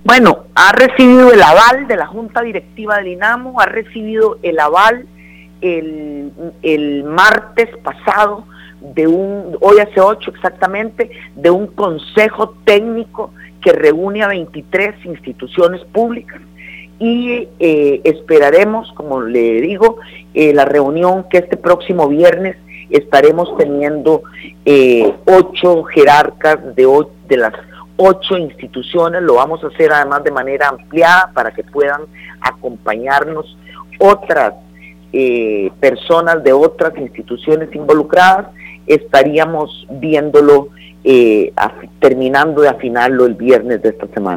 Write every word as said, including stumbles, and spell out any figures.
Bueno, ha recibido el aval de la Junta Directiva del INAMO, ha recibido el aval el, el martes pasado, de un, hoy hace ocho exactamente, de un consejo técnico que reúne a veintitrés instituciones públicas y eh, esperaremos, como le digo, eh, la reunión que este próximo viernes estaremos teniendo eh, ocho jerarcas de, o, de las ocho instituciones. Lo vamos a hacer además de manera ampliada para que puedan acompañarnos otras eh, personas de otras instituciones involucradas. Estaríamos viéndolo, eh, terminando de afinarlo el viernes de esta semana.